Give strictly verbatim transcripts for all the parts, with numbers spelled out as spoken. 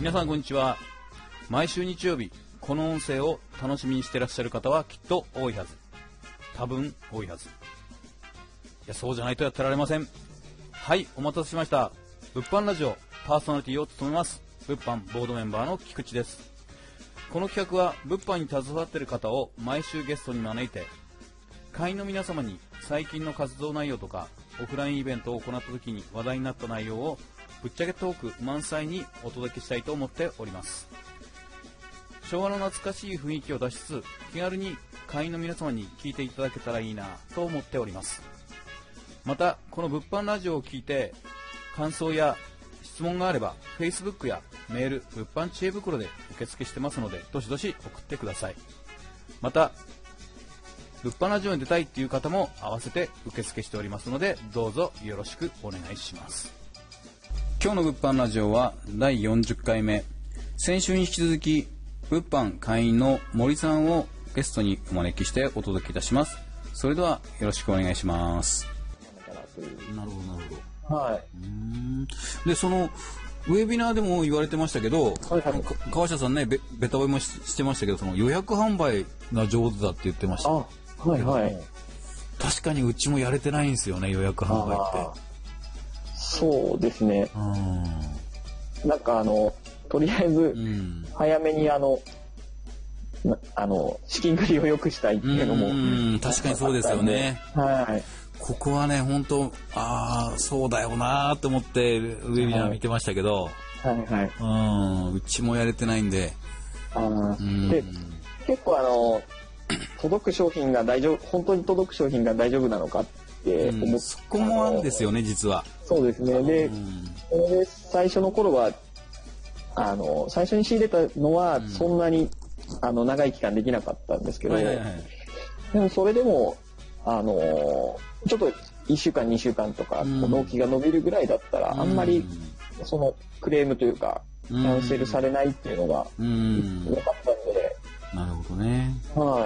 皆さんこんにちは。毎週日曜日この音声を楽しみにしていらっしゃる方はきっと多いはず。多分多いはず。いや、そうじゃないとやってられません。はい、お待たせしました。物販ラジオパーソナリティを務めます物販ボードメンバーの菊池です。この企画は物販に携わっている方を毎週ゲストに招いて、会員の皆様に最近の活動内容とかオフラインイベントを行った時に話題になった内容をぶっちゃけトーク満載にお届けしたいと思っております。昭和の懐かしい雰囲気を出しつつ、気軽に会員の皆様に聞いていただけたらいいなと思っております。またこの物販ラジオを聞いて感想や質問があれば Facebook やメール、物販知恵袋で受付してますので、どしどし送ってください。また物販ラジオに出たいっていう方も合わせて受付しておりますので、どうぞよろしくお願いします。今日の物販ラジオはだいよんじゅっかいめ、先週に引き続き物販会員の森さんをゲストにお招きしてお届けいたします。それではよろしくお願いします。なるほどなるほど。はい。うーんで、そのウェビナーでも言われてましたけど、はいはい、川下さんね、べベタ褒めも し, してましたけど、その予約販売が上手だって言ってました。あ、はいはい。確かにうちもやれてないんですよね、予約販売って。 そうですね。うん、なんかあのとりあえず早めにあの、うん、あの資金繰りを良くしたいっていうのも、 うん、確かにそうですよね。 はい。 ここはね、本当、ああそうだよなと思ってウェビナー見てましたけど、 はいはいはい、 うん、うちもやれてないんで。 あ、うん、で結構あの届く商品が大丈夫、本当に届く商品が大丈夫なのかって思って、うん、 そこもあるんですよね、実は。 そうですね。で、うん、で最初の頃はあの最初に仕入れたのはそんなに、うん、あの長い期間できなかったんですけど、はいはいはい、でもそれでもあのちょっといっしゅうかんにしゅうかんとか、うん、納期が伸びるぐらいだったら、うん、あんまりそのクレームというか、うん、キャンセルされないっていうのが良、うん、かったんで。 なるほどね。 はい。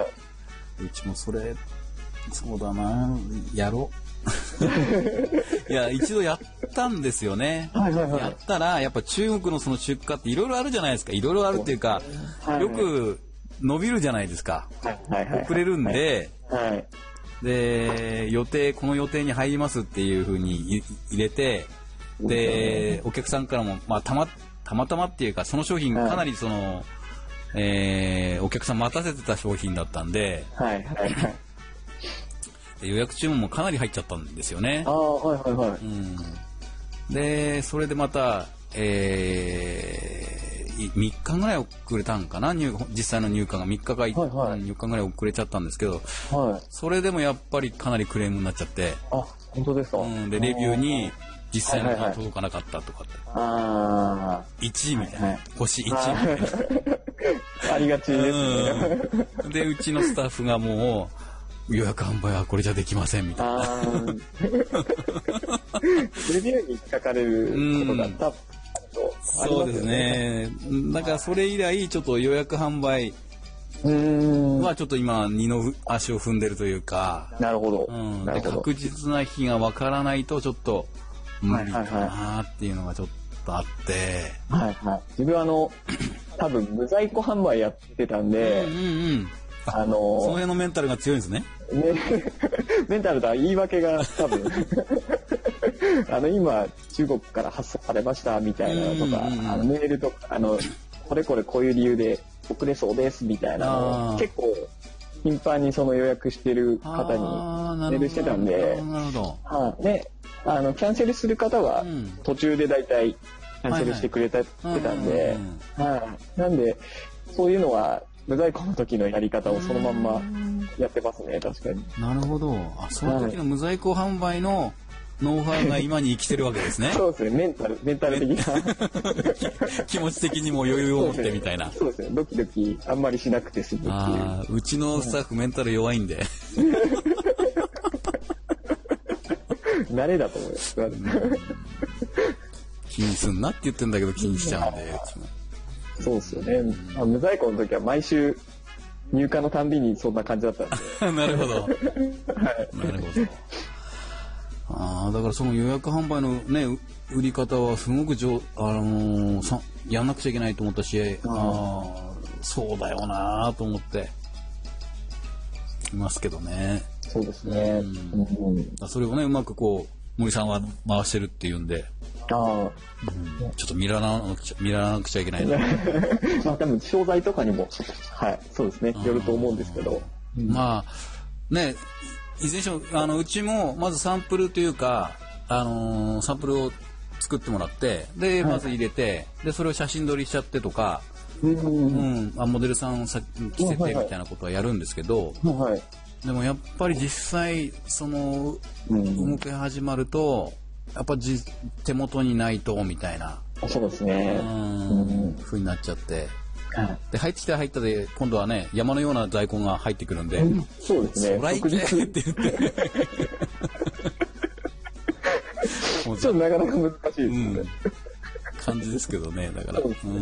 うちもそれそうだな、やろう。いや、一度やったんですよね。 はいはいはい、 やったらやっぱ中国のその出荷っていろいろあるじゃないですか。いろいろあるっていうか、はいはい、よく伸びるじゃないですか。 はいはいはい、 遅れるんで、 はいはい、 で予定この予定に入りますっていう風に入れて、でお客さんからも、まあ、たまたまたまっていうか、その商品かなりその、はい、えー、お客さん待たせてた商品だったんで、 はいはいはい、 で予約注文もかなり入っちゃったんですよね。 あ、はいはいはい、 うん、でそれでまた、えー、みっかぐらい遅れたんかな、実際の入荷がみっかか、はいはい、よっかぐらい遅れちゃったんですけど、はい、それでもやっぱりかなりクレームになっちゃって、 あ、本当ですか。 うん、でレビューに実際のが届かなかったとかって、 あいちいみたいな、はいはい、星いちみたいなありがちですね、 うん、でうちのスタッフがもう予約販売はこれじゃできませんみたいなレビューに引っかかれることが多分ありますよね。 そうですね。だからそれ以来ちょっと予約販売はちょっと今二の足を踏んでるというか。 なるほど、 うん、 なるほど。 で確実な日がわからないとちょっと無理かなっていうのがちょっとあって、 はいはい、自分はあの多分無在庫販売やってたんで、 うんうんうん、 あのー、その辺のメンタルが強いんですね。 ねメンタルとは言い訳が多分あの今中国から発送されましたみたいなのとか、うんうんうん、あのメールとかあのこれこれこういう理由で遅れそうですみたいなのを結構頻繁にその予約してる方にメールしてたんで、 なるほど、 はあ、であのキャンセルする方は途中でだいたいキャンセルしてくれたってたんで、なんでそういうのは無在庫の時のやり方をそのまんまやってますね。確かに。 なるほど。あ、その時の無在庫販売のノウハウが今に生きてるわけですね。 そうですね。メンタルメンタル的な気持ち的にも余裕を持ってみたいな。 そうですね。ドキドキあんまりしなくて済むっていう。 あ、うちのスタッフメンタル弱いんで。 慣れだと思います。 気にすんなって言ってんだけど気にしちゃうんで。うちもそうですよね。まあ、無在庫の時は毎週入荷のたんびにそんな感じだったんで。 なるほど。 はい。 なるほど。 ああ、だからその予約販売のね、売り方はすごく上、あのー、さやんなくちゃいけないと思ったし、ああ、そうだよなと思っていますけどね。 そうですね。うんうん、それをね、うまくこう森さんは回してるっていうんで、 ああ、うん、 ちょっと見らなくちゃ見らなくちゃいけないな。 まあ多分商材とかにもはいそうですねよると思うんですけど、 うん、まあね、いずれにしてもあのうちもまずサンプルというか、あのー、サンプルを作ってもらってでまず入れて、はい、でそれを写真撮りしちゃってとか、うんうんうん、モデルさんさ着せてみたいなことはやるんですけど、はいはい、でもやっぱり実際その動き始まるとやっぱじ手元にないとみたいな、 そうですね、 うん、風になっちゃって、で入ってきたら入ったで今度はね山のような在庫が入ってくるんで、うん、 そうですね、 そらいけって言ってちょっとなかなか難しいですね、うん、 感じですけどね。だから、う、ね、うん、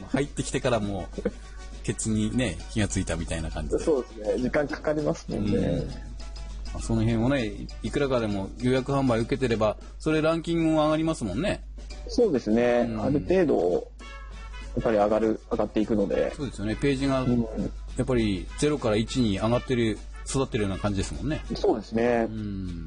入ってきてからもうケツにね気がついたみたいな感じで、 そうですね、時間かかりますもんね、 うん、その辺をねいくらかでも予約販売受けてればそれランキングも上がりますもんね。 そうですね、うん、ある程度やっぱり上がる上がっていくので、 そうですよね、ページがやっぱりゼロからいちに上がってる育ってるような感じですもんね。 そうですね、 うん、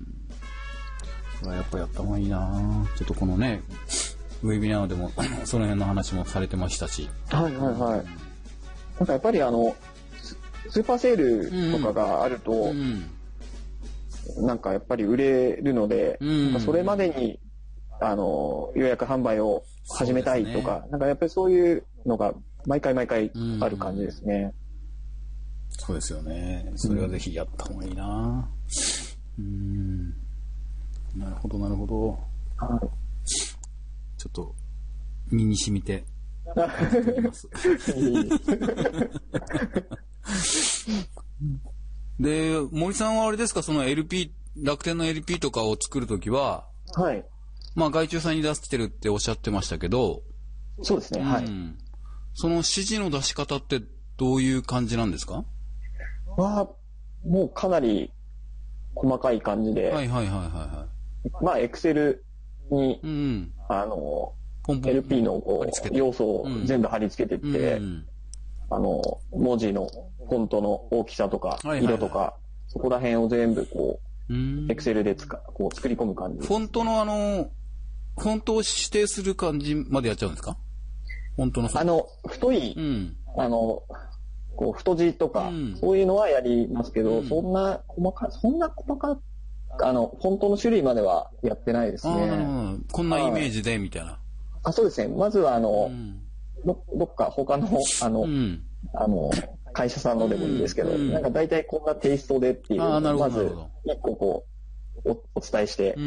やっぱやった方がいいな。ちょっとこのねウェビナーでもその辺の話もされてましたし、 はいはいはい、なんかやっぱりあのスーパーセールとかがあると、うんうん、なんかやっぱり売れるので、うん、なんかそれまでにあの予約販売を始めたいとか、ね、なんかやっぱりそういうのが毎回毎回ある感じですね、うん、 そうですよね。それはぜひやった方がいいな。うん、なるほどなるほど、はい、ちょっと身に染みてますで、森さんはあれですか、その エルピー、楽天の エルピー とかを作るときは、 はい、 まあ外注さんに出してるっておっしゃってましたけど、 そうですね、うん、はい。 その指示の出し方ってどういう感じなんですか？ はもうかなり細かい感じで、 はいはいはいはいはい。 まあエクセルに、 うん、 あのポンポンエルピー のこう要素を全部貼り付けていって、うん、あの文字のフォントの大きさとか色とか、はいはいはい、そこら辺を全部こうエクセルでつかこう作り込む感じです。 フォントのあのフォントを指定する感じまでやっちゃうんですか？フォントのあの太い、うん、あのこう太字とか、うん、そういうのはやりますけど、うん、そんな細かそんな細かあのフォントの種類まではやってないですね。 あ、こんなイメージでみたいな。 あ、そうですね。まずはあの、うん、ど, どっか他のあの、うん、あの会社さんのでもいいですけど、うん、なんか大体こんなテイストでっていうのをまず一個こう お, お伝えして、うん、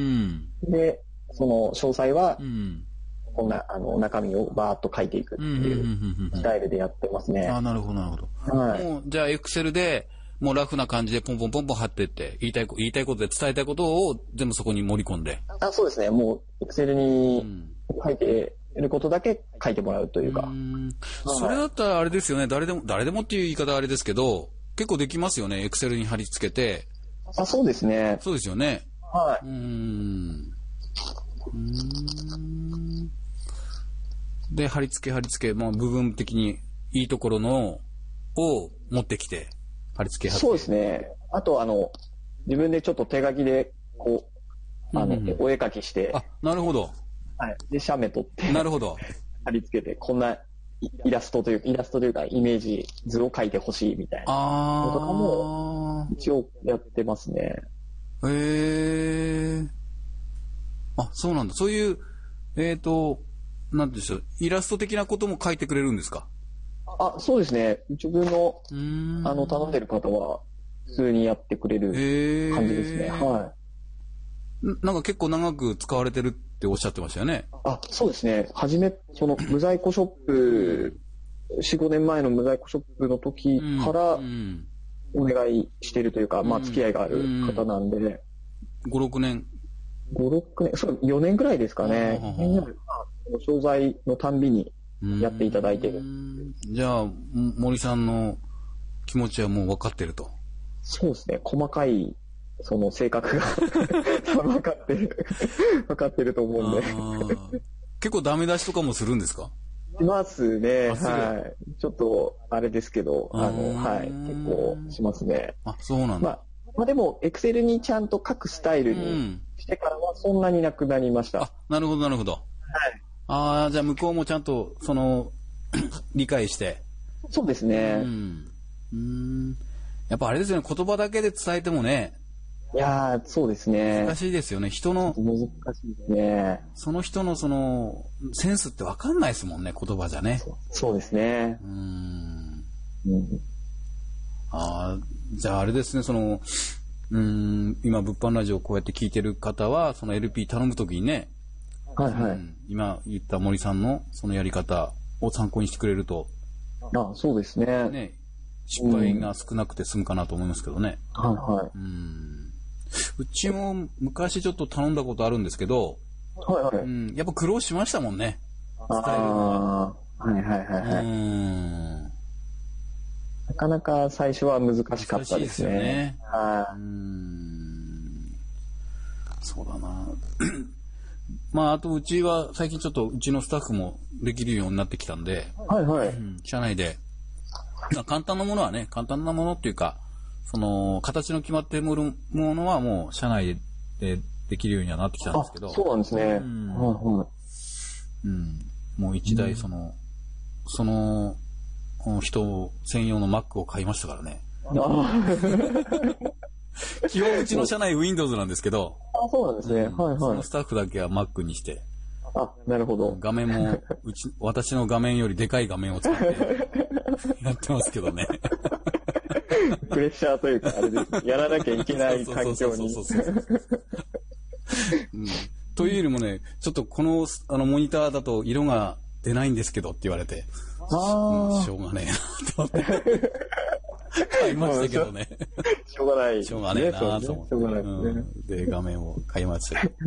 でその詳細は、うん、こんなあの中身をバーッと書いていくっていうスタイルでやってますね。 あ、なるほどなるほど。はい、もうじゃあエクセルでもうラフな感じでポンポンポンポン貼っていって言いたい言いたいことで伝えたいことを全部そこに盛り込んで。 あ、そうですね。もうエクセルに書いていることだけ書いてもらうというか。うん、それだったらあれですよね。誰でも誰でもっていう言い方はあれですけど、結構できますよね。エクセルに貼り付けて。 あ、そうですね。 そうですよね。 はい。 うーん。うーん。で貼り付け貼り付け、まあ部分的にいいところのを持ってきて貼り付け貼り付け。 そうですね。あとあの自分でちょっと手書きでこうあの、うんうん、お絵描きして。 あ、なるほど。 はい。で写メ撮って。 なるほど。 貼り付けてこんなイラストというイラストというかイメージ図を描いてほしいみたいなのとかも一応やってますね。 へえ。あ、そうなんだ。そういうえっとなんでしょう、イラスト的なことも書いてくれるんですか？ あ、そうですね。自分のあの頼んでる方は普通にやってくれる感じですね。はい。 なんか結構長く使われてるっておっしゃってましたよね。 あ、そうですね。初めその無在庫ショップよん、ごねんまえの無在庫ショップの時からお願いしてるというか、うん、まあ付き合いがある方なんで、うん、 ご、ろくねん。 ご、ろくねん、そうよねんぐらいですかね。商材のたんびにやっていただいてる。 じゃあ森さんの気持ちはもう分かってると。 そうですね。細かいその性格が分かってる、分かってると思うんで。 結構ダメ出しとかもするんですか？ しますね。はい。ちょっと、あれですけど、あの、はい。結構しますね。 あ、そうなんだ。 まあ、まあでも、エクセルにちゃんと書くスタイルにしてからはそんなになくなりました。 あ、なるほど、なるほど。はい。ああ、じゃあ向こうもちゃんと、その、理解して。 そうですね。 うん。うん。やっぱあれですよね、言葉だけで伝えてもね。 いやー、そうですね。 難しいですよね。人の、 難しいですね。 その人のその、センスって分かんないですもんね、言葉じゃね。 そう、そうですね。 うーん。 うん、 ああ、じゃああれですね、その、うーん、今、物販ラジオをこうやって聞いてる方は、その エルピー 頼むときにね、 はいはい、 うん、今言った森さんのそのやり方を参考にしてくれると、 あ、そうですね。 ね、失敗が少なくて済むかなと思いますけどね。 うん、はいはい。 うん。うちも昔ちょっと頼んだことあるんですけど、 はいはい。 うん、やっぱ苦労しましたもんね。 ああ、はいはいはいはい。 うん。 なかなか最初は難しかったですね。 難しいですよね。 はい。 うん。そうだな。まあ、あとうちは最近ちょっとうちのスタッフもできるようになってきたんで、 はいはい。 うん、社内で、まあ、簡単なものはね、簡単なものっていうか、その、形の決まっているものはもう社内でできるようにはなってきたんですけど。 あ、そうなんですね。うん、はいはい。 うん。もう一台その、うん、その人専用の Mac を買いましたからね。基本うちの社内 Windows なんですけど。 あ、そうなんですね。うん、はいはい。 そのスタッフだけは Mac にして。 あ、なるほど。 画面もうち私の画面よりでかい画面を使ってやってますけどね。 プレッシャーというかあれです。やらなきゃいけない環境に。 というよりもね、ちょっとこのあのモニターだと色が出ないんですけどって言われて、 あうん、しょうがねえなと思って買いましたけどね。 しょうがない、ね。 しょうがねえなと思って。しょうがないですね。 うん、で画面を買いましたけど。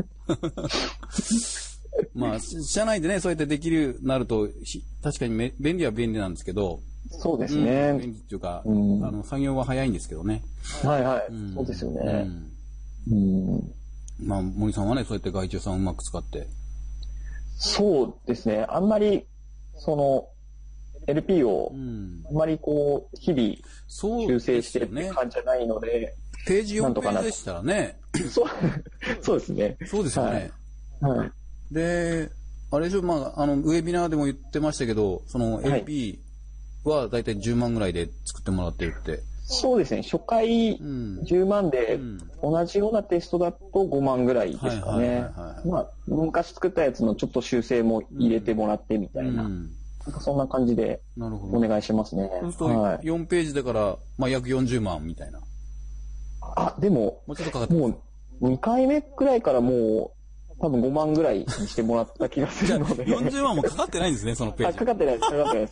まあ社内でねそうやってできるようになると確かにめ便利は便利なんですけど。 そうですね。 うん、便利っていうか、 うん、 あの作業は早いんですけどね。 はいはい。うん、そうですよね。うん。うん、まあ森さんはねそうやって外注さんをうまく使って。 そうですね。あんまりその エルピー をあんまりこう日々修正してるって感じじゃないので、 ね、ページよんページでしたらね。 そうそうですね。 そうですよね。 はい。はい、 で、あれでしょ、まああのウェビナーでも言ってましたけど、その エルピー はだいたいじゅうまんぐらいで作ってもらってるって。 そうですね。初回じゅうまんで、うん、同じようなテストだとごまんぐらいですかね。まあ昔作ったやつのちょっと修正も入れてもらってみたいな。うん、なんかそんな感じでお願いしますね。 そうするとよんページだから、まあ、約よんじゅうまんみたいな。 あ、でも、 もうちょっとかかってもうにかいめくらいからもう多分ごまんぐらいにしてもらった気がするので。 よんじゅうまんもかかってないんですね、そのページ。 あ、かかってないです、かかってないです。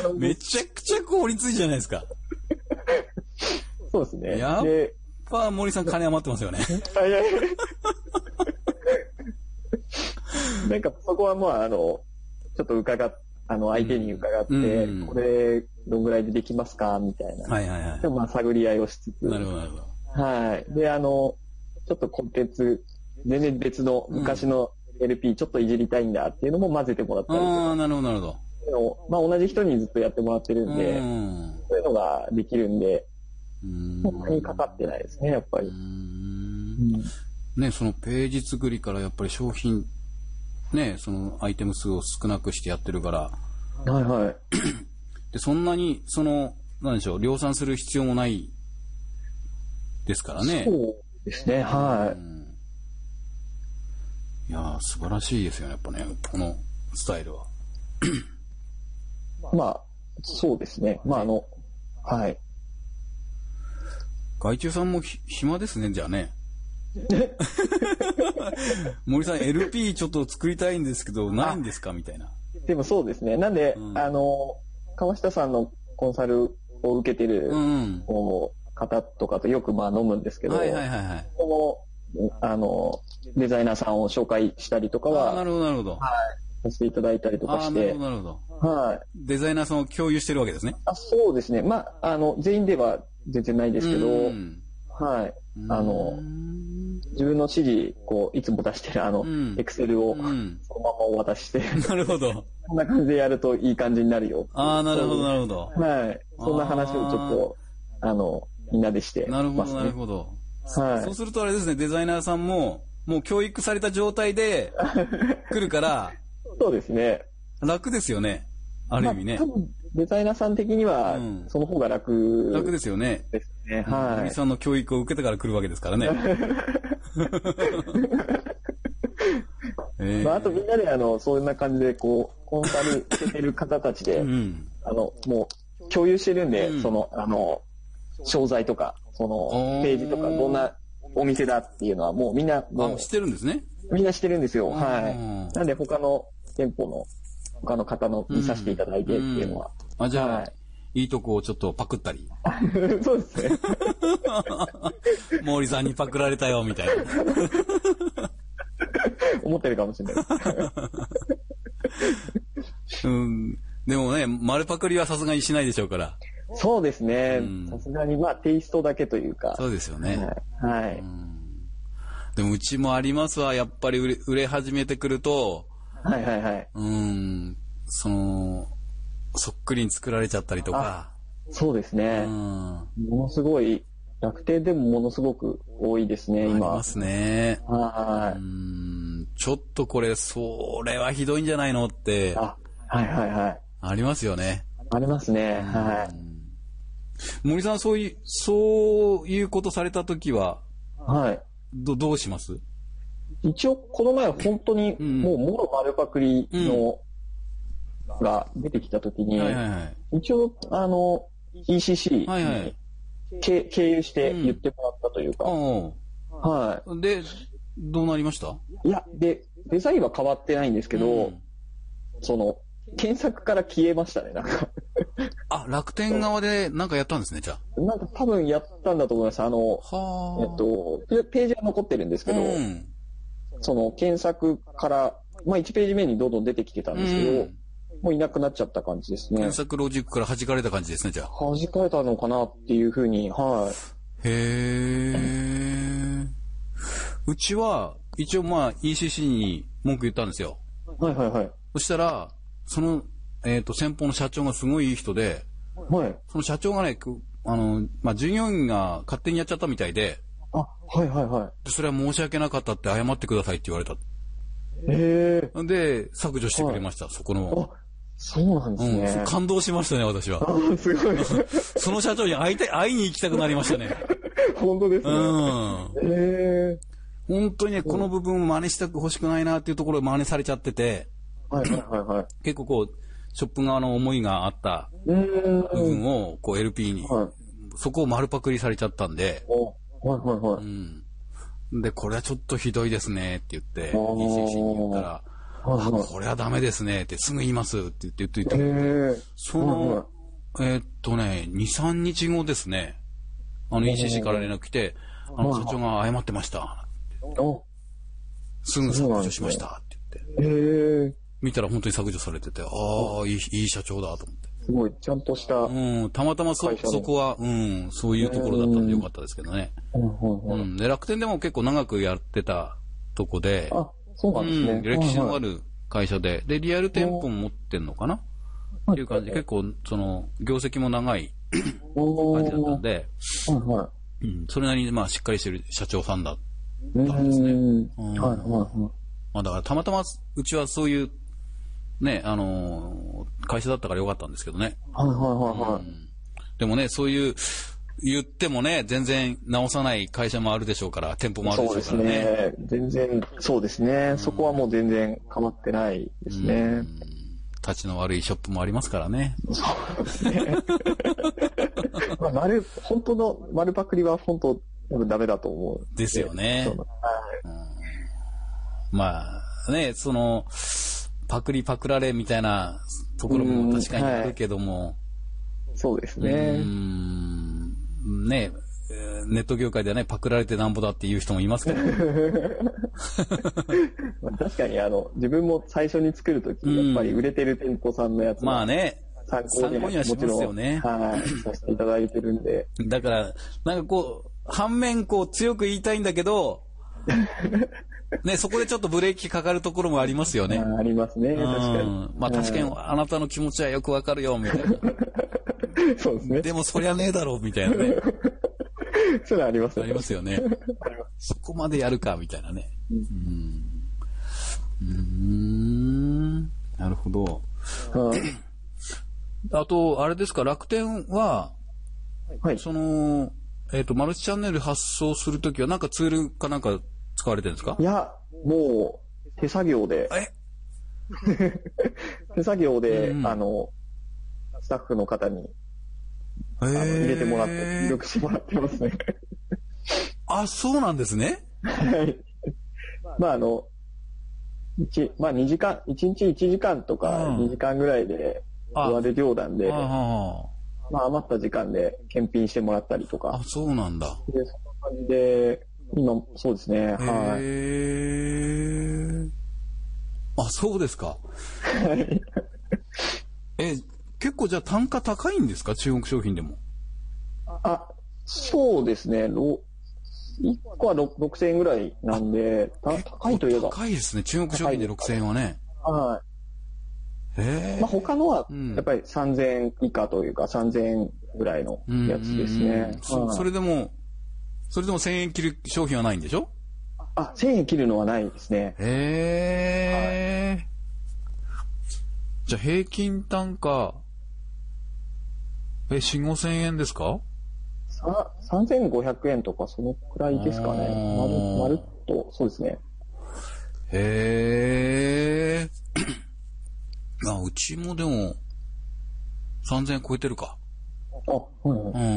めちゃくちゃ効率いいじゃないですか。 そうですね。 やっぱ森さん金余ってますよね。 いやいやなんかそこはまああのちょっと伺っあの相手に伺って、うん、これどんぐらいでできますかみたいな。 はいはいはい。 でもまあ探り合いをしつつ。 なるほどなるほど。 はい。であのちょっとコンテンツ全然別の昔の エルピー ちょっといじりたいんだっていうのも混ぜてもらったりとか。 ああなるほどなるほど。 まあ同じ人にずっとやってもらってるんで、うん、そういうのができるんで、そんなにかかってないですねやっぱり。うんうんね、そのページ作りからやっぱり商品ね、そのアイテム数を少なくしてやってるから、 はいはい。 でそんなにそのなんでしょう量産する必要もないですからね。 そうですね、はい。 うん、いやー素晴らしいですよねやっぱねこのスタイルは。 まあそうですね。まああのはい。 外注さんもひ暇ですねじゃあね。森さん エルピー ちょっと作りたいんですけどないんですかみたいな。 でもそうですね。なんで、うん、あの川下さんのコンサルを受けてる、うん、方とかとよくまあ飲むんですけど、 はいはいはいはい、 このあのデザイナーさんを紹介したりとかは、 なるほどなるほど、 はい、させていただいたりとかして、 なるほどなるほど、 はい、 デザイナーさんを共有してるわけですね。 あ、そうですね。まああの全員では全然ないですけど、はい。あの、自分の指示、こう、いつも出してるあの、エクセルをそのままお渡しして、 なるほど。 こんな感じでやるといい感じになるよ。 ああ、なるほど、なるほど。 はい。そんな話をちょっと、あの、みんなでしてます、ね。 なるほど、なるほど。 はい。 そうするとあれですね、デザイナーさんも、もう教育された状態で来るから、 そうですね。 楽ですよね。ある意味ね。 まあ、多分デザイナーさん的には、その方が楽、 楽ですよね。 ですね。はい。 森さんの教育を受けてから来るわけですからね。 えーまあ、あとみんなであのそんな感じでこうコンサルしてる方たちで、うん、あのもう共有してるんで、うん、そのあの商材とかそのページとかどんなお店だっていうのはもうみんなもう知ってるんですね。 みんな知ってるんですよ。はい。なんで他の店舗の他の方の見させていただいてっていうのは。 うん、あじゃあ、はい、いいとこをちょっとパクったり。 そうですね。 毛利さんにパクられたよみたいな。 思ってるかもしれない。 うん、でもね、丸パクリはさすがにしないでしょうから。 そうですね。さすがにまあテイストだけというか。 そうですよね。 はい。はい、 うんでもうちもありますわ。やっぱり売れ、売れ始めてくると。 はいはいはい。 うん、そのそっくりに作られちゃったりとか。 そうですね。うん、ものすごい。楽天でもものすごく多いですね、今。 ありますね。 はい。 うん。ちょっとこれ、それはひどいんじゃないのって。 あ、はいはいはい。 ありますよね。 ありますね、はい。 森さん、そういう、そういうことされたときは、 はい。 ど、どうします？ 一応、この前本当に、もう、もろ丸パクリの、うん、が出てきたときに、はいはいはい、一応、あの、イーシーシー に、はいはい経由して言ってもらったというか。うん、 はい。で、どうなりました？ いや、で、デザインは変わってないんですけど、うん、その、検索から消えましたね、なんか。 あ、楽天側でなんかやったんですね、じゃあ。なんか多分やったんだと思います。あの、はえっと、ページは残ってるんですけど、うん、その、検索から、まあいちページ目にどんどん出てきてたんですけど、うんもういなくなっちゃった感じですね。 検索ロジックから弾かれた感じですね、じゃあ。 弾かれたのかなっていうふうに、はい。 へー。うちは、一応まあ イーシーシー に文句言ったんですよ。 はいはいはい。 そしたら、その、えっと、先方の社長がすごいいい人で、 はい。 その社長がね、あの、まあ従業員が勝手にやっちゃったみたいで、 あ、はいはいはい。 それは申し訳なかったって謝ってくださいって言われた。 へー。 で、削除してくれました、はい、そこの。 そうなんですね、 うん。感動しましたね、私は。 あすごい。 その社長に会いたい、会いに行きたくなりましたね。 本当ですね。うん。 へー。本当にね、この部分を真似したく欲しくないなっていうところを真似されちゃってて、 はいはいはいはい。 結構こう、ショップ側の思いがあった部分を、こう エルピー に、はい、そこを丸パクリされちゃったんで、 はいはいはい。 うん。で、これはちょっとひどいですねって言って、イーシーシー に言ったら、あ、これはダメですねってすぐ言いますって言って言って言って、その、えー、っとね、に、さんにちごですね、あの イーシーシー から連絡来て、あの社長が謝ってました。すぐ削除しましたって言って。見たら本当に削除されてて、ああ、いい、いい社長だと思って。 すごい、ちゃんとした。 うん、たまたまそ、そこは、うん、そういうところだったんでよかったですけどね。うん。で、楽天でも結構長くやってたとこで、 あ、そうなんですね。うん、 歴史のある会社で、で、リアル店舗も持ってんのかなっていう感じで、結構、その、業績も長い感じだったんで、うん、それなりに、まあ、しっかりしてる社長さんだったんですね。うんはいはいはい。まあ、だから、たまたま、うちはそういう、ね、あのー、会社だったからよかったんですけどね。 はいはいはいはい。うん、 でもね、そういう、言ってもね、全然直さない会社もあるでしょうから、店舗もあるでしょうからね。 そうですね。全然、そうですね。うん、そこはもう全然変わってないですね。うん、 立ちの悪いショップもありますからね。 そうですね。まあ、丸、本当の丸パクリは本当、多分ダメだと思う。 ですよね。はいうん、まあ、ね、その、パクリパクられみたいなところも確かにあるけども。 はい、そうですね。 うんね、ネット業界ではね、パクられてなんぼだっていう人もいますけど。 確かにあの、自分も最初に作るとき、やっぱり売れてる店舗さんのやつ。 まあね、 参考にはもちろん、ね、はい、させていただいてるんで。 だから、なんかこう、反面こう強く言いたいんだけど、ね、そこでちょっとブレーキかかるところもありますよね。 あ, ありますね、確かに。 まあ確かにあなたの気持ちはよくわかるよ、みたいな。 そうですね。 でもそりゃねえだろう、みたいなね。 そういうのありますよね。ありますよね。そこまでやるか、みたいなね。うん。うーん。なるほど。 はい、 あと、あれですか、楽天は、はい、その、えっと、マルチチャンネル発送するときは、なんかツールかなんか使われてるんですか？ いや、もう、手作業で。 え手作業で、うん、あの、スタッフの方に、あの入れてもらって、入力してもらってますね。 あ、そうなんですね。 はい。まあ、あの、一、まあ、にじかん、いちにちいちじかんとかにじかんぐらいで終わる量なんで、まあ、余った時間で検品してもらったりとか。 あ、そうなんだ。 で、そんな感じで、今、そうですね。はい。 へー。あ、そうですか。 はい。 え、結構じゃあ単価高いんですか？中国商品でも。 あ、そうですね。いっこはろくせんえんぐらいなんで、高いといえば。 高いですね。中国商品でろくせんえんはね。 はい。 へー。 まあ、他のは、やっぱりさんぜんえん以下というか、さんぜんえんぐらいのやつですね。 うんうんうん、そ, それでも、それでもせんえん切る商品はないんでしょ？ あ、せんえん切るのはないですね。 へー。はい、じゃあ平均単価、え、よん、ごせんえんですか？ さ、さんぜんごひゃくえんとかそのくらいですかね。まる、まるっと、そうですね。 へー。あ、うちもでも、さんぜんえん超えてるか。 あ、はいはい。 うん。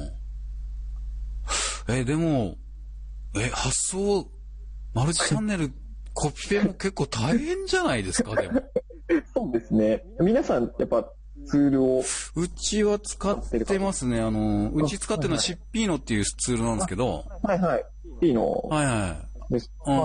え、でも、え、発送、マルチチャンネル、コピペも結構大変じゃないですか、でも。 そうですね。皆さん、やっぱ、ツールを。 うちは使ってますね。あの、うち使ってるのはシッピーノっていうツールなんですけど。 はいはい。ピーノ。 はいはい。です。うん。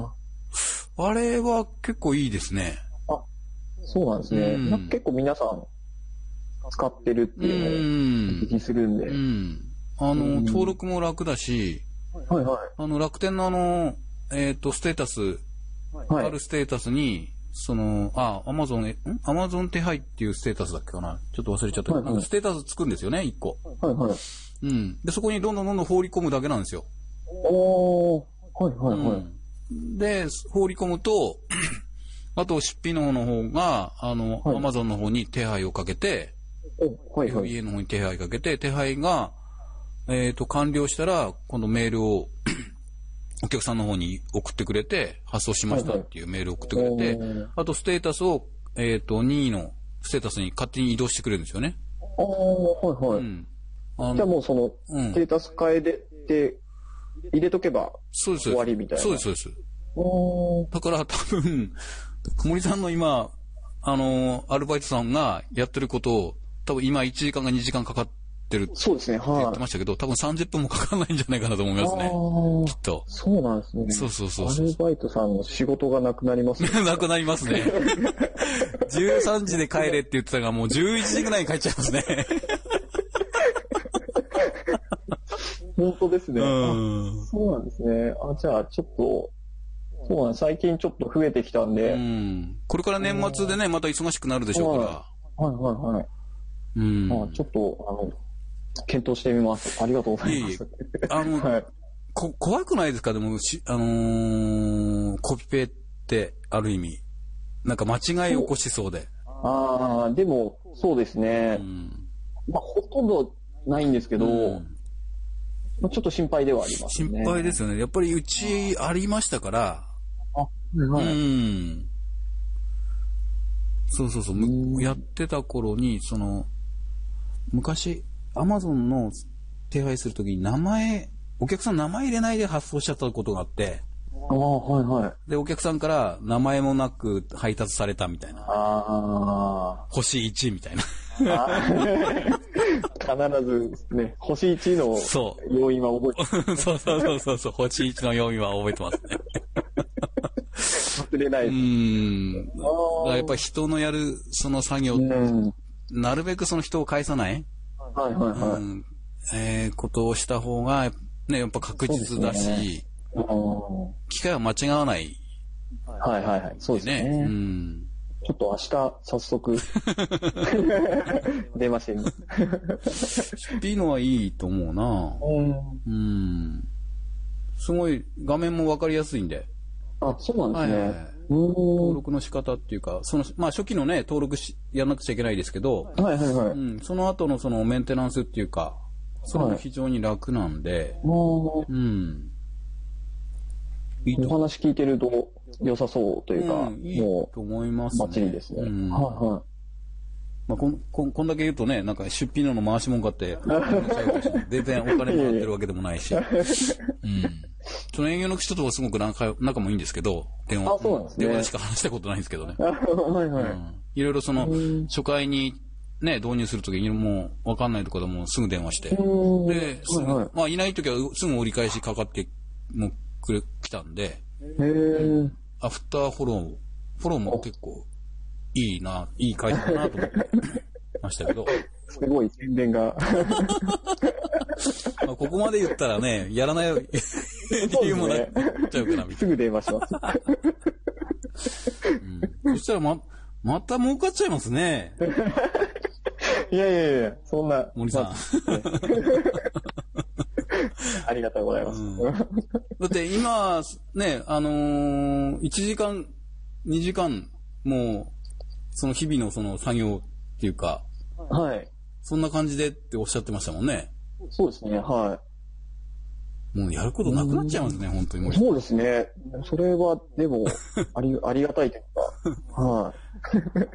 あれは結構いいですね。 あ、そうなんですね。うん、なんか結構皆さん使ってるっていうのをお聞きするんで。 うん。うん、あの、うん、登録も楽だし、 はいはい。 あの、楽天のあの、えっと、ステータス、はい、あるステータスに、その、あ、アマゾン、んアマゾン手配っていうステータスだっけかなちょっと忘れちゃったけど、はいはい、なんかステータスつくんですよね、一個。 はいはい。 うん。で、そこにどんどんどんどん放り込むだけなんですよ。 おー、はいはいはい。 うん、で、放り込むと、あと、出費の方の方が、あの、はい、アマゾンの方に手配をかけて、 はいはい、 家の方に手配かけて、手配が、えっと、完了したら、今度メールを、お客さんの方に送ってくれて、発送しましたっていうメールを送ってくれて、はいはい、あとステータスを、えっと、任意のステータスに勝手に移動してくれるんですよね。 ああ、はいはい。うん、あのじゃあもうその、うん、ステータス変えて、入れとけば終わりみたいな。 そうです、そうです。だから多分、森さんの今、あの、アルバイトさんがやってることを、多分今いちじかんかにじかんかかって、るそうですね、はい。 言ってましたけど、多分さんじゅっぷんもかかんないんじゃないかなと思いますね。きっと。 そうなんですね。 そうそうそうそう。 アルバイトさんの仕事がなくなりますね。 なくなりますね。じゅうさんじで帰れって言ってたが、もうじゅういちじぐらいに帰っちゃいますね。 本当ですね。 うんそうなんですね。あ、じゃあちょっと、そうなん最近ちょっと増えてきたんで。 うん。これから年末でね、また忙しくなるでしょうから。 はいはいはい。うん。あ、ちょっと、あの、検討してみます。ありがとうございます。いいあの、はい、こ、怖くないですかでも、し、あのー、コピペってある意味。なんか間違い起こしそうで。 ああ、でも、そうですね。うん、まあ、ほとんどないんですけど、うんまあ、ちょっと心配ではありますね。 心配ですよね。やっぱりうちありましたから。 あ、はい。 うん。そうそうそう。うやってた頃に、その、昔、アマゾンの手配するときに名前、お客さん名前入れないで発送しちゃったことがあって。 ああ、はいはい。 で、お客さんから名前もなく配達されたみたいな。 ああ。 星いちみたいな。 必ずね、星いちの要因は覚えてます。 そうそうそうそうそう、星いちの要因は覚えてますね。 忘れないです。 うん。だからやっぱり人のやるその作業なるべくその人を返さない、 はいはいはい。 うん、えー、ことをした方が、ね、やっぱ確実だし、ね、機会は間違わない。 はいはいはい。そうですね。ね、うん、ちょっと明日早速出ませんね。 出費のはいいと思うな。うん。うん。すごい画面もわかりやすいんで。 あ、そうなんですね。はいはいはい、 登録の仕方っていうか、その、まあ初期のね、登録し、やらなくちゃいけないですけど、 はいはいはい。 うん、その後のそのメンテナンスっていうか、それも非常に楽なんで、 はい、 うん。 いいとお話聞いてると良さそうというか、 うん、いいと思いますね。 バッチリですね。うん、はいはい。 まあ、こん、こん、こんだけ言うとね、なんか出費のの回しもんかって、全然お金もらってるわけでもないし、うん。その営業の人とはすごく仲、仲もいいんですけど、電話、 あ、そうなんですね、 電話でしか話したことないんですけどね。 はいはい。うん、 いろいろその、初回にね、導入するときにもうわかんないところでもすぐ電話して、で、すぐ、はいはい、まあいないときはすぐ折り返しかかってもくれ、来たんで、 へー、 アフターフォロー、フォローも結構いいな、いい会社だなと思ってましたけど。 すごい宣伝が。 まあここまで言ったらね、やらない理由もなっちゃうかなみたいな。 すぐ電話します。 うん、そしたらま、また儲かっちゃいますね。 いやいやいや、そんな。 森さん。まありがとうございます。うん、 だって今、ね、あのー、いちじかん、にじかん、もう、その日々のその作業っていうか、 はい。 そんな感じでっておっしゃってましたもんね。 そうですね、はい。 もうやることなくなっちゃいますね、本当に。 そうですね。それは、でも、あり、ありがたいというか、はい。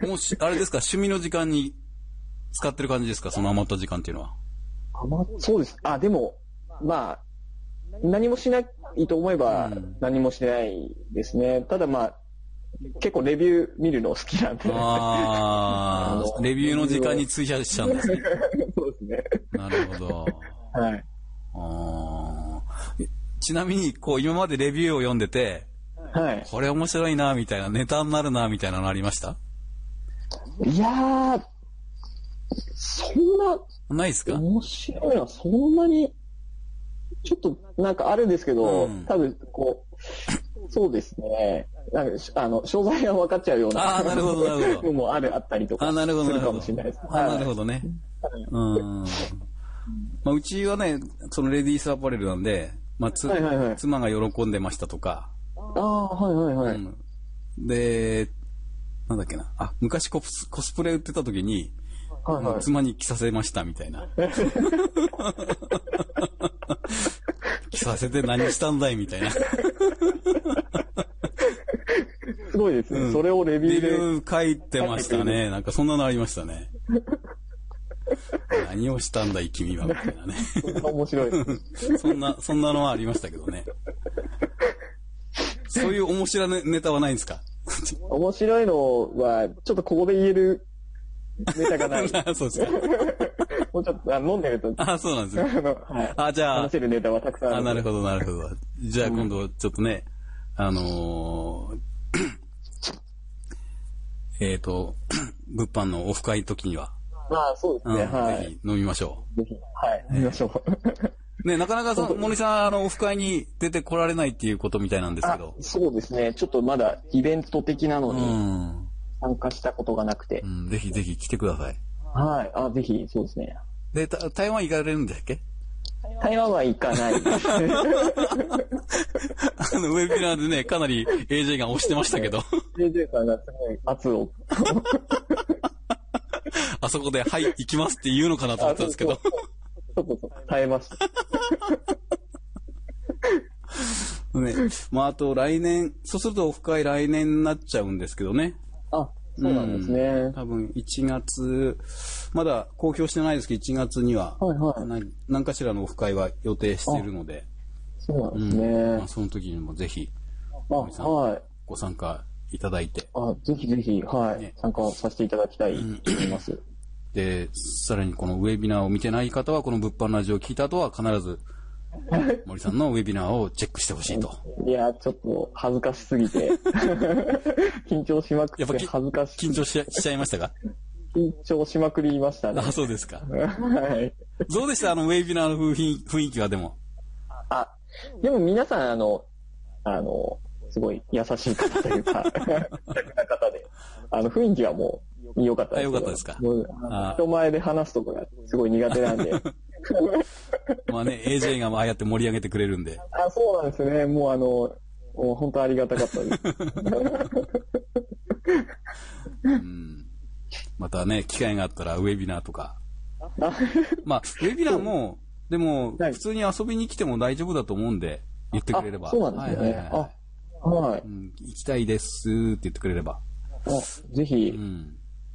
もうし、あれですか、趣味の時間に使ってる感じですか、その余った時間っていうのは。 余そうです。あ、でも、まあ、何もしないと思えば何もしないですね。うん、ただまあ、結構レビュー見るの好きなんで。 ああ、レビューの時間に費やしちゃうんですね。 そうですね。 なるほど。 はい。 あちなみに、こう、今までレビューを読んでて、 はい。 これ面白いな、みたいな、ネタになるな、みたいなのありました？ いやー、そんな、 ないですか？ 面白いのはそんなに、ちょっとなんかあるんですけど、うん、多分、こう、そうですね。なんか、あの、詳細が分かっちゃうような。 ああ、なるほど、なるほど。 のもある、あったりとか。 あなるほど、 するかもしれないです。 あなるほどね。うん。まあ、うちはね、そのレディースアパレルなんで、まあ、つ、はいはいはい、妻が喜んでましたとか。 ああ、はいはいはい、うん。 で、なんだっけな。あ、昔コス、コスプレ売ってた時に、はいはい、妻に着させましたみたいな。着させて何したんだいみたいな。 すごいですね、うん。それをレビューで。 レビュー書いてましたね。なんかそんなのありましたね。何をしたんだい君はみたいなね。 面白い。 そんな、そんなのはありましたけどね。そういう面白いネタはないんですか？ 面白いのは、ちょっとここで言えるネタがない。 そうですか。 もうちょっと、あ飲んでると。 あ、そうなんですね。 あの、はい。 あ、じゃあ。 話せるネタはたくさんある。 あ、なるほど、なるほど。じゃあ今度ちょっとね、うん、あのー、えっと、物販のオフ会時には。 まあ、そうですね、うん、はい。 ぜひ飲みましょう。ぜひ、はい、飲みましょう。ね、なかなかその、森さん、あの、オフ会に出てこられないっていうことみたいなんですけど。 そうですね、ちょっとまだイベント的なのに参加したことがなくて。 うん、ぜひぜひ来てください。 はい、あ、ぜひ、そうですね。 で、台湾行かれるんだっけ？ 台湾は行かないです。あの、ウェビナーでね、かなり エージェー が押してましたけど。 エージェー さんがすごい圧を。 あそこで、はい、行きますって言うのかなと思ったんですけど。 そうそうそう、耐えました。 ね、まあ、あと来年、そうするとオフ会来年になっちゃうんですけどね。 あ、そうなんですね。うん、 多分いちがつ、まだ公表してないですけど、いちがつには、はいはい、何, 何かしらのオフ会は予定しているので。 そうなんですね。 うんまあ、その時にもぜひ、 あ、はい。 ご参加いただいて。 あ、ぜひぜひ、はい。ね、参加させていただきたいと思います。うん、 で、さらにこのウェビナーを見てない方は、この物販ラジオを聞いた後は必ず、森さんのウェビナーをチェックしてほしいと。 いや、ちょっと恥ずかしすぎて。緊張しまくって恥ずかしい。 緊張しちゃいましたか？ 緊張しまくりましたね。 あ、そうですか。 はい。 どうでしたあの、ウェビナーの雰囲雰囲気はでも。 あ、でも皆さん、あの、あの、すごい優しい方というか、気楽な方で、あの、雰囲気はもう良かったです。 良かったですか。 もう人前で話すとこがすごい苦手なんで。 まあね、エージェー がああやって盛り上げてくれるんで。 あ、そうなんですね。もうあの、もう本当ありがたかったです。 うん、またね、機会があったらウェビナーとか。まあ、ウェビナーも、でも、普通に遊びに来ても大丈夫だと思うんで、言ってくれれば。 そうなんですね。あ、はい、 うん。行きたいですって言ってくれれば。 あ、ぜひ。 うん。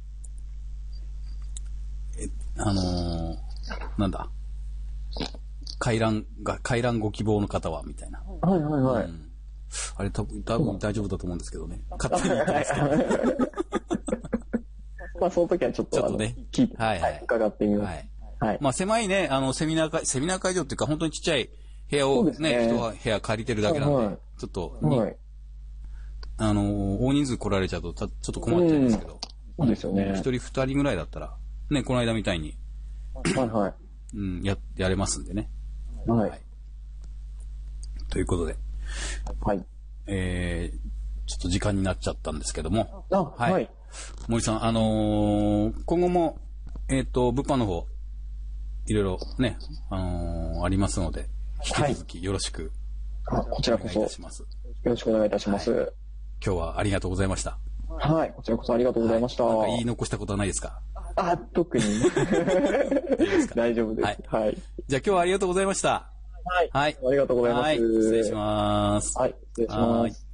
え、あのー、なんだ。回覧が、回覧ご希望の方は、みたいな。 はいはいはい。うん、 あれ、多分、多分大丈夫だと思うんですけどね。勝手に言ってますけど。 まあ、その時はちょっと、 ちょっとね、 聞いて、はいはい、伺ってみます。はい。 はい。まあ、狭いね、あの、セミナー会、セミナー会場っていうか、本当にちっちゃい部屋をね、ね人は部屋借りてるだけなんで、はい、ちょっと、はい、あの、大人数来られちゃうと、ちょっと困っちゃうんですけど。 そうですよね。 一人二人ぐらいだったら、ね、この間みたいに、 はいはい。 うん、や、やれますんでね。 はい。はい、 ということで。 はい。 えー、ちょっと時間になっちゃったんですけども。 あ、はい。はい、 森さん、あのー、今後も、えっ、ー、と、物販の方、いろいろね、あのー、ありますので、引き続きよろしく、 はい、あ、こちらこそ、よろしくお願いいたします、はい。 今日はありがとうございました。 はい、こちらこそありがとうございました。はい、 なんか言い残したことはないですか？ あ、特に。いいですか？大丈夫です。はい。はい、 じゃあ今日はありがとうございました。 はい。 はい。 ありがとうございます。はい、 失礼します。 はい、失礼します。